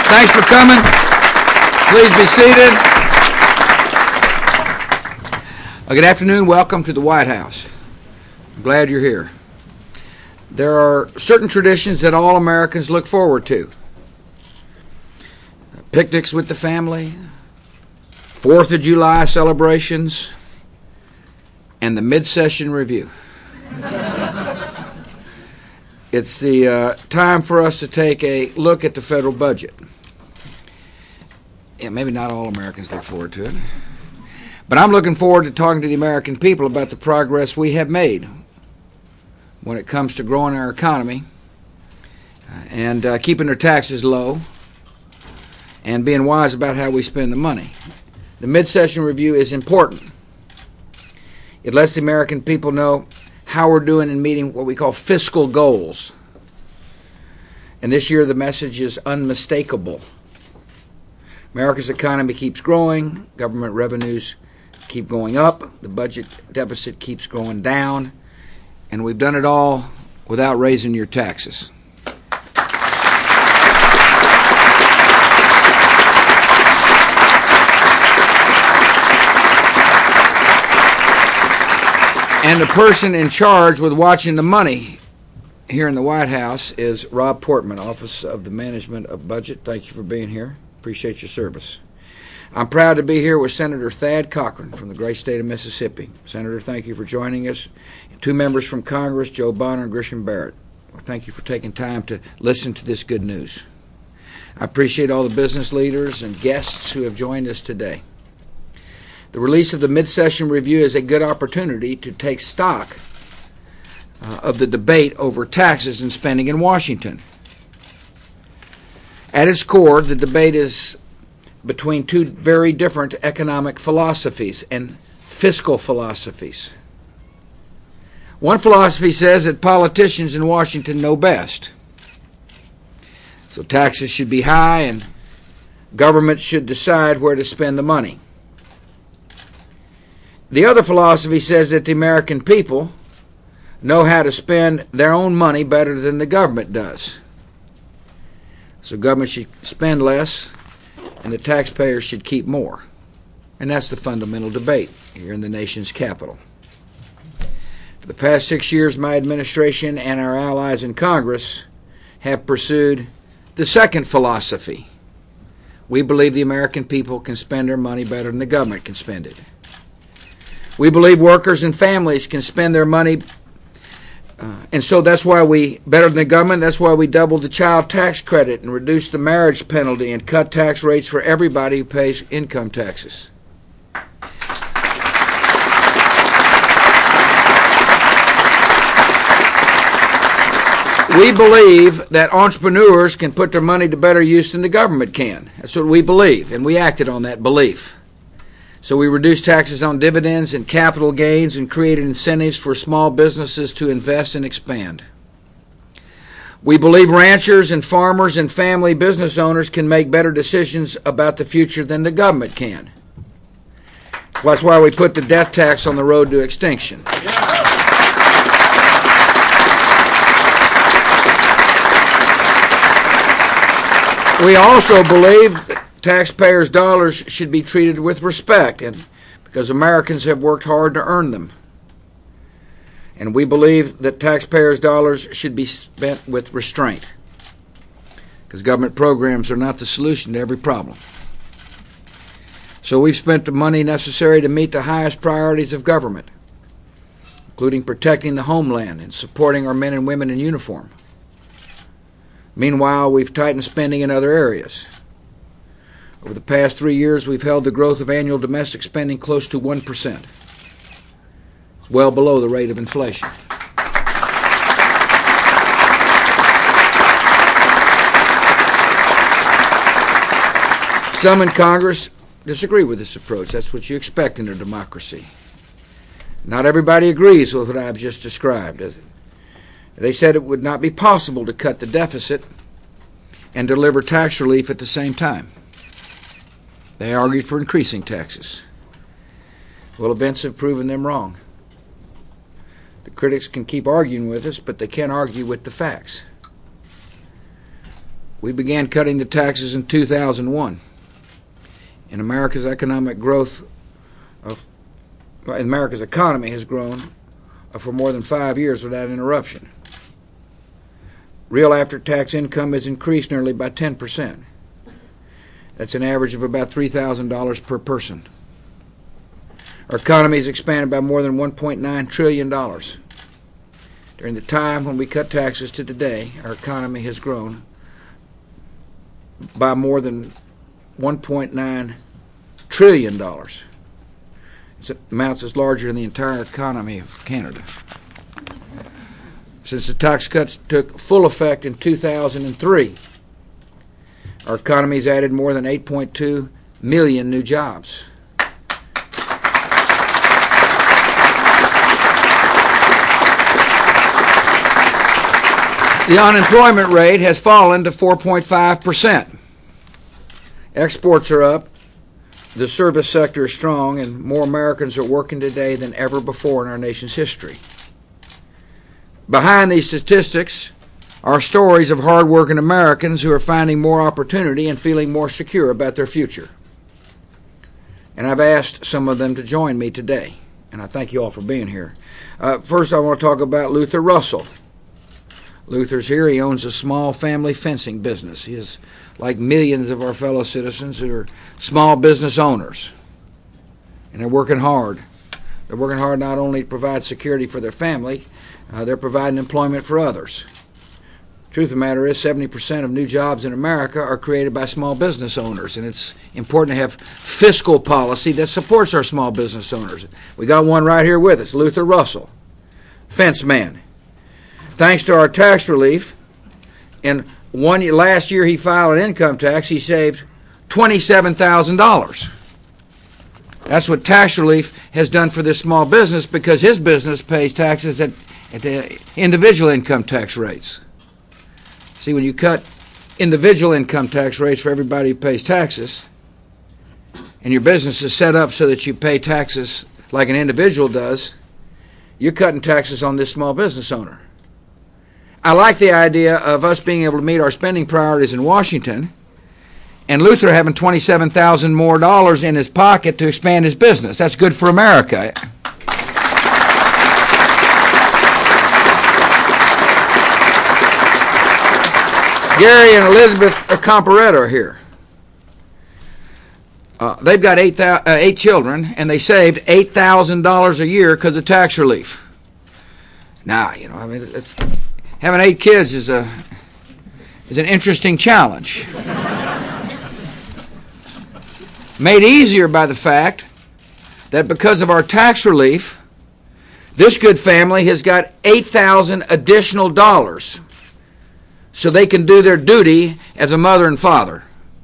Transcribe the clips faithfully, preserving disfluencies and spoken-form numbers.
Thanks for coming. Please be seated. Uh, good afternoon. Welcome to the White House. I'm glad you're here. There are certain traditions that all Americans look forward to. Picnics with the family, Fourth of July celebrations, and the mid-session review. It's the uh, time for us to take a look at the federal budget. Yeah, maybe not all Americans look forward to it, but I'm looking forward to talking to the American people about the progress we have made when it comes to growing our economy uh, and uh, keeping their taxes low and being wise about how we spend the money. The mid-session review is important. It lets the American people know how we're doing in meeting what we call fiscal goals. And this year the message is unmistakable. America's economy keeps growing, government revenues keep going up, the budget deficit keeps going down, and we've done it all without raising your taxes. And the person in charge with watching the money here in the White House is Rob Portman, Office of the Management of Budget. Thank you for being here. Appreciate your service. I'm proud to be here with Senator Thad Cochran from the great state of Mississippi. Senator, thank you for joining us. Two members from Congress, Joe Bonner and Grisham Barrett. Well, thank you for taking time to listen to this good news. I appreciate all the business leaders and guests who have joined us today. The release of the mid-session review is a good opportunity to take stock uh, of the debate over taxes and spending in Washington. At its core, the debate is between two very different economic philosophies and fiscal philosophies. One philosophy says that politicians in Washington know best. So taxes should be high and government should decide where to spend the money. The other philosophy says that the American people know how to spend their own money better than the government does. So government should spend less and the taxpayers should keep more. And that's the fundamental debate here in the nation's capital. For the past six years, my administration and our allies in Congress have pursued the second philosophy. We believe the American people can spend their money better than the government can spend it. We believe workers and families can spend their money, uh, and so that's why we, better than the government, that's why we doubled the child tax credit and reduced the marriage penalty and cut tax rates for everybody who pays income taxes. We believe that entrepreneurs can put their money to better use than the government can. That's what we believe, and we acted on that belief. So we reduced taxes on dividends and capital gains and created incentives for small businesses to invest and expand. We believe ranchers and farmers and family business owners can make better decisions about the future than the government can. That's why we put the death tax on the road to extinction. We also believe that taxpayers' dollars should be treated with respect, and because Americans have worked hard to earn them. And we believe that taxpayers' dollars should be spent with restraint, because government programs are not the solution to every problem. So we've spent the money necessary to meet the highest priorities of government, including protecting the homeland and supporting our men and women in uniform. Meanwhile, we've tightened spending in other areas. Over the past three years, we've held the growth of annual domestic spending close to one percent. It's well below the rate of inflation. Some in Congress disagree with this approach. That's what you expect in a democracy. Not everybody agrees with what I've just described. They said it would not be possible to cut the deficit and deliver tax relief at the same time. They argued for increasing taxes. Well, events have proven them wrong. The critics can keep arguing with us, but they can't argue with the facts. We began cutting the taxes in two thousand one. And America's economic growth of America's economy has grown for more than five years without interruption. Real after-tax income has increased nearly by ten percent. That's an average of about three thousand dollars per person. Our economy has expanded by more than one point nine trillion dollars. During the time when we cut taxes to today, our economy has grown by more than one point nine trillion dollars. It's amounts as larger than the entire economy of Canada. Since the tax cuts took full effect in two thousand three, our economy has added more than eight point two million new jobs. The unemployment rate has fallen to four point five percent. Exports are up, the service sector is strong, and more Americans are working today than ever before in our nation's history. Behind these statistics are stories of hard-working Americans who are finding more opportunity and feeling more secure about their future. And I've asked some of them to join me today, and I thank you all for being here. Uh, first, I want to talk about Luther Russell. Luther's here. He owns a small family fencing business. He is like millions of our fellow citizens who are small business owners. And they're working hard. They're working hard not only to provide security for their family, uh, they're providing employment for others. Truth of the matter is seventy percent of new jobs in America are created by small business owners, and it's important to have fiscal policy that supports our small business owners. We got one right here with us, Luther Russell, fence man. Thanks to our tax relief, in one year, last year he filed an income tax, he saved twenty-seven thousand dollars. That's what tax relief has done for this small business, because his business pays taxes at, at the individual income tax rates. See, when you cut individual income tax rates for everybody who pays taxes, and your business is set up so that you pay taxes like an individual does, you're cutting taxes on this small business owner. I like the idea of us being able to meet our spending priorities in Washington, and Luther having twenty-seven thousand dollars more dollars in his pocket to expand his business. That's good for America. Gary and Elizabeth Comparetto are here. Uh, they've got eight, uh, eight children, and they saved eight thousand dollars a year because of tax relief. Now, you know, I mean, it's, having eight kids is a is an interesting challenge. Made easier by the fact that because of our tax relief, this good family has got eight thousand additional dollars so they can do their duty as a mother and father.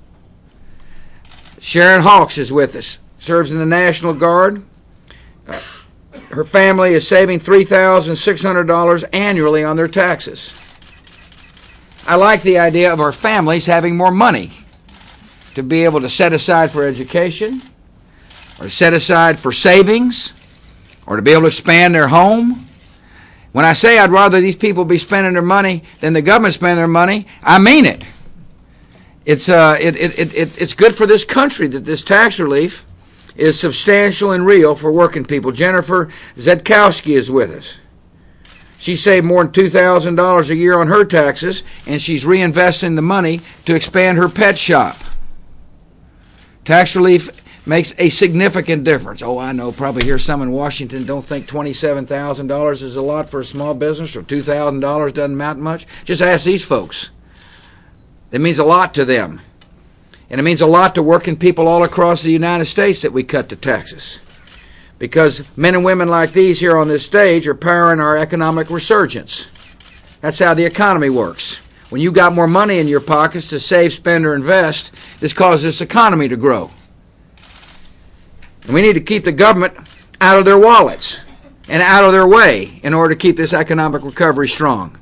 Sharon Hawks is with us, serves in the National Guard. Uh, her family is saving three thousand six hundred dollars annually on their taxes. I like the idea of our families having more money to be able to set aside for education, or set aside for savings, or to be able to expand their home. When I say I'd rather these people be spending their money than the government spending their money, I mean it. It's uh, it, it, it, it's good for this country that this tax relief is substantial and real for working people. Jennifer Zedkowski is with us. She saved more than two thousand dollars a year on her taxes, and she's reinvesting the money to expand her pet shop. Tax relief makes a significant difference. Oh, I know, probably here some in Washington don't think twenty-seven thousand dollars is a lot for a small business, or two thousand dollars doesn't amount much. Just ask these folks. It means a lot to them. And it means a lot to working people all across the United States that we cut the taxes. Because men and women like these here on this stage are powering our economic resurgence. That's how the economy works. When you got more money in your pockets to save, spend, or invest, this causes this economy to grow. And we need to keep the government out of their wallets and out of their way in order to keep this economic recovery strong.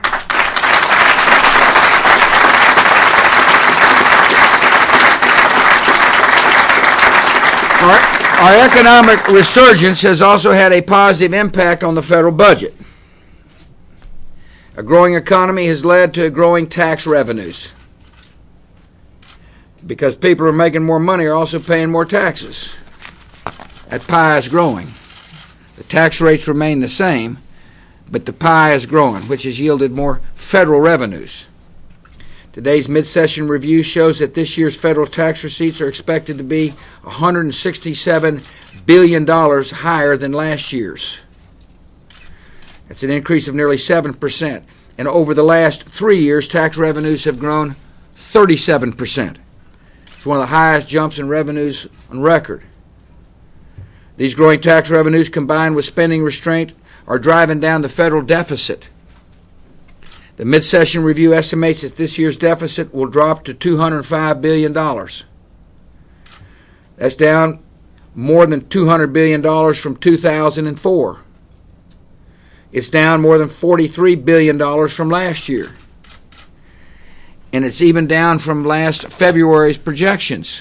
Our, our economic resurgence has also had a positive impact on the federal budget. A growing economy has led to growing tax revenues. because people are making more money are also paying more taxes. That pie is growing. The tax rates remain the same, but the pie is growing, which has yielded more federal revenues. Today's mid-session review shows that this year's federal tax receipts are expected to be one hundred sixty-seven billion dollars higher than last year's. That's an increase of nearly seven percent. And over the last three years, tax revenues have grown thirty-seven percent. It's one of the highest jumps in revenues on record. These growing tax revenues, combined with spending restraint, are driving down the federal deficit. The mid-session review estimates that this year's deficit will drop to two hundred five billion dollars. That's down more than two hundred billion dollars from two thousand four. It's down more than forty-three billion dollars from last year. And it's even down from last February's projections.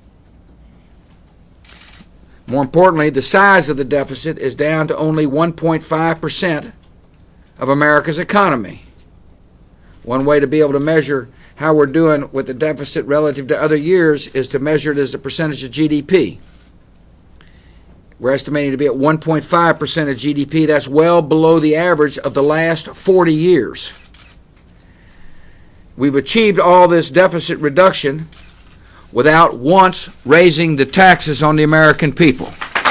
More importantly, the size of the deficit is down to only one point five percent of America's economy. One way to be able to measure how we're doing with the deficit relative to other years is to measure it as a percentage of G D P. We're estimating to be at one point five percent of G D P. That's well below the average of the last forty years. We've achieved all this deficit reduction without once raising the taxes on the American people.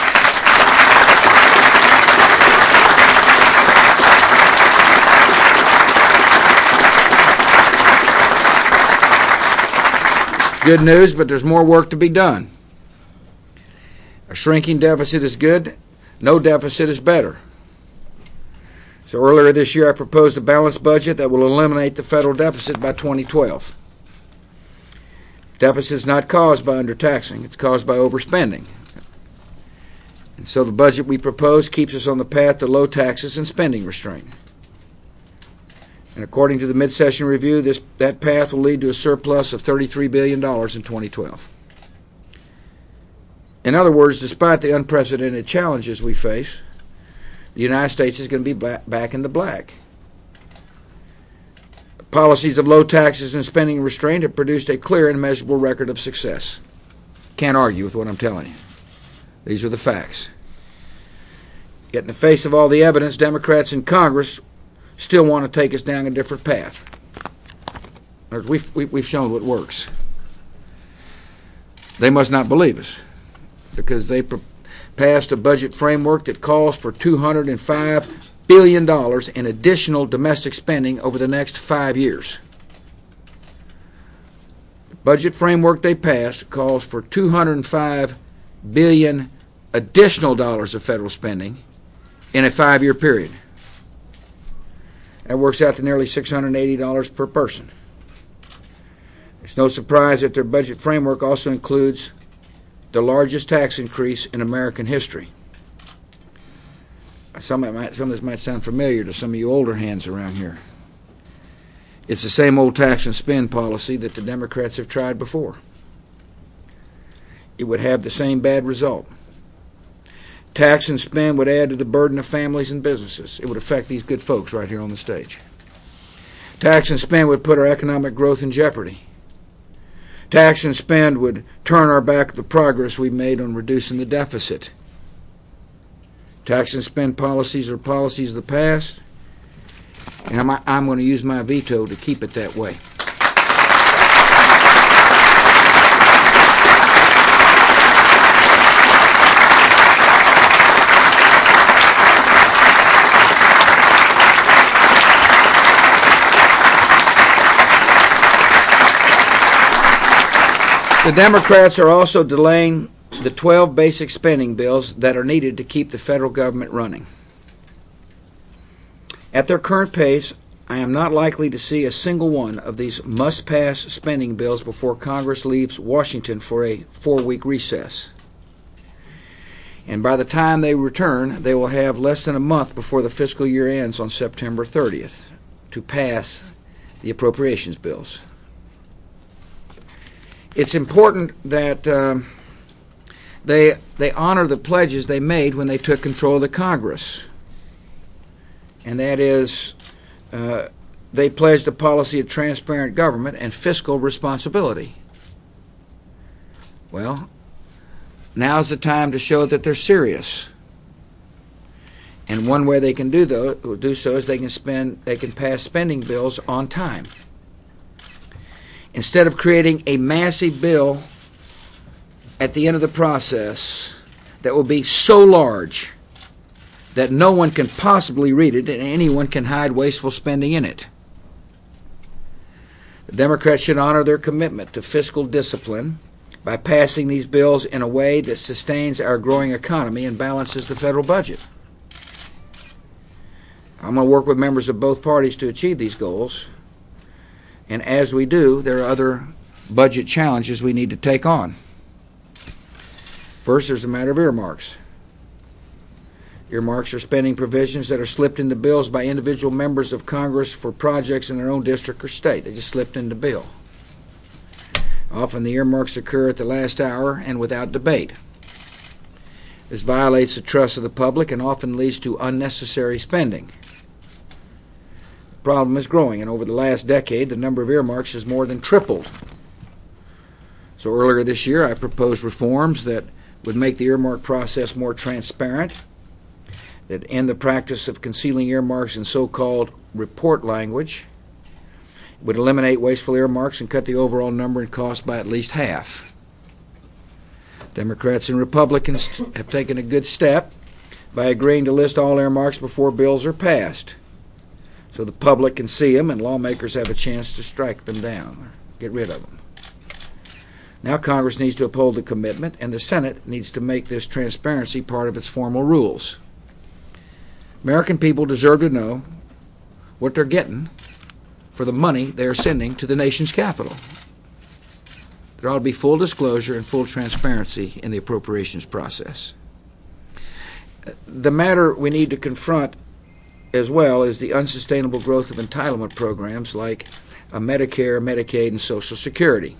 It's good news, but there's more work to be done. A shrinking deficit is good. No deficit is better. So earlier this year, I proposed a balanced budget that will eliminate the federal deficit by twenty twelve. Deficit is not caused by undertaxing. It's caused by overspending. And so the budget we propose keeps us on the path to low taxes and spending restraint. And according to the mid-session review, this, that path will lead to a surplus of thirty-three billion dollars in twenty twelve. In other words, despite the unprecedented challenges we face, the United States is going to be black, back in the black. Policies of low taxes and spending restraint have produced a clear and measurable record of success. Can't argue with what I'm telling you. These are the facts. Yet in the face of all the evidence, Democrats in Congress still want to take us down a different path. We've, we've shown what works. They must not believe us, because they passed a budget framework that calls for two hundred five billion dollars in additional domestic spending over the next five years. The budget framework they passed calls for two hundred five billion dollars additional dollars of federal spending in a five-year period. That works out to nearly six hundred eighty dollars per person. It's no surprise that their budget framework also includes the largest tax increase in American history. Some of, might, some of this might sound familiar to some of you older hands around here. It's the same old tax and spend policy that the Democrats have tried before. It would have the same bad result. Tax and spend would add to the burden of families and businesses. It would affect these good folks right here on the stage. Tax and spend would put our economic growth in jeopardy. Tax and spend would turn our back the progress we made on reducing the deficit. Tax and spend policies are policies of the past, and I'm, I'm going to use my veto to keep it that way. The Democrats are also delaying the twelve basic spending bills that are needed to keep the federal government running. At their current pace, I am not likely to see a single one of these must-pass spending bills before Congress leaves Washington for a four-week recess. And by the time they return, they will have less than a month before the fiscal year ends on September thirtieth to pass the appropriations bills. It's important that um, they they honor the pledges they made when they took control of the Congress. And that is, uh, they pledged a policy of transparent government and fiscal responsibility. Well, now's the time to show that they're serious. And one way they can do though, do so is they can spend, they can pass spending bills on time. Instead of creating a massive bill at the end of the process that will be so large that no one can possibly read it and anyone can hide wasteful spending in it. The Democrats should honor their commitment to fiscal discipline by passing these bills in a way that sustains our growing economy and balances the federal budget. I'm going to work with members of both parties to achieve these goals. And as we do, there are other budget challenges we need to take on. First, there's the matter of earmarks. Earmarks are spending provisions that are slipped into bills by individual members of Congress for projects in their own district or state. They just slipped into bill. Often the earmarks occur at the last hour and without debate. This violates the trust of the public and often leads to unnecessary spending. The problem is growing, and over the last decade, the number of earmarks has more than tripled. So earlier this year, I proposed reforms that would make the earmark process more transparent, that end the practice of concealing earmarks in so-called report language, would eliminate wasteful earmarks and cut the overall number and cost by at least half. Democrats and Republicans have taken a good step by agreeing to list all earmarks before bills are passed, so the public can see them and lawmakers have a chance to strike them down or get rid of them. Now Congress needs to uphold the commitment, and the Senate needs to make this transparency part of its formal rules. American people deserve to know what they're getting for the money they're sending to the nation's capital. There ought to be full disclosure and full transparency in the appropriations process. The matter we need to confront as well is the unsustainable growth of entitlement programs like uh, Medicare, Medicaid, and Social Security.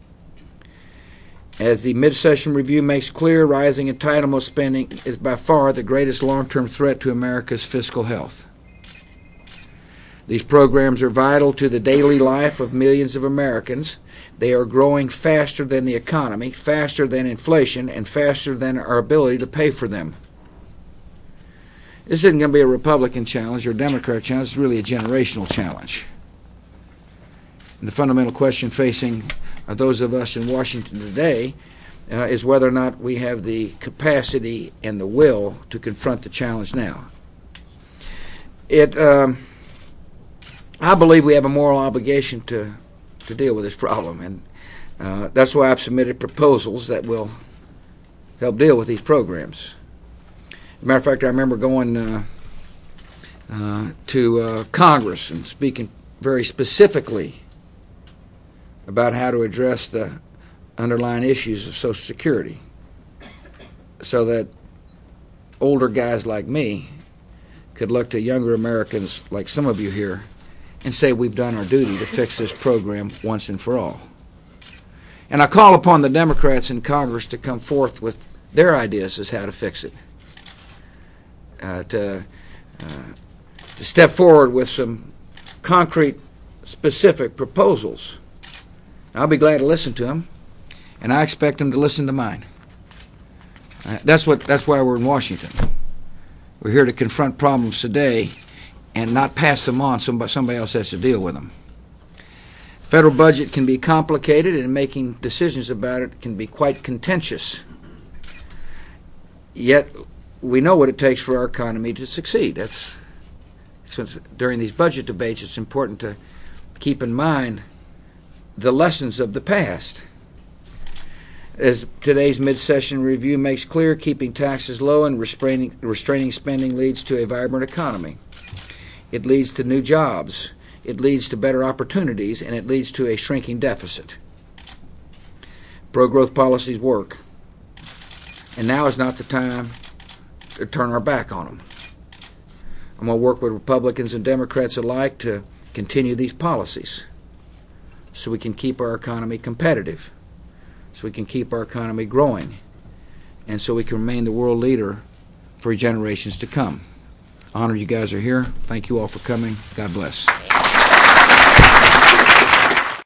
As the mid-session review makes clear, rising entitlement spending is by far the greatest long-term threat to America's fiscal health. These programs are vital to the daily life of millions of Americans. They are growing faster than the economy, faster than inflation, and faster than our ability to pay for them. This isn't going to be a Republican challenge or a Democrat challenge. It's really a generational challenge. And the fundamental question facing uh, those of us in Washington today uh, is whether or not we have the capacity and the will to confront the challenge now. It, um, I believe we have a moral obligation to, to deal with this problem, and uh, that's why I've submitted proposals that will help deal with these programs. As a matter of fact, I remember going uh, uh, to uh, Congress and speaking very specifically about how to address the underlying issues of Social Security so that older guys like me could look to younger Americans like some of you here and say we've done our duty to fix this program once and for all. And I call upon the Democrats in Congress to come forth with their ideas as how to fix it. Uh, to, uh, to step forward with some concrete, specific proposals. I'll be glad to listen to them, and I expect them to listen to mine. Uh, that's what. That's why we're in Washington. We're here to confront problems today and not pass them on. Somebody, somebody else has to deal with them. The federal budget can be complicated, and making decisions about it can be quite contentious. Yet, we know what it takes for our economy to succeed. That's, that's during these budget debates, it's important to keep in mind the lessons of the past. As today's mid-session review makes clear, keeping taxes low and restraining, restraining spending leads to a vibrant economy. It leads to new jobs. It leads to better opportunities, and it leads to a shrinking deficit. Pro-growth policies work, and now is not the time to turn our back on them. I'm going to work with Republicans and Democrats alike to continue these policies so we can keep our economy competitive, so we can keep our economy growing, and so we can remain the world leader for generations to come. Honored you guys are here. Thank you all for coming. God bless.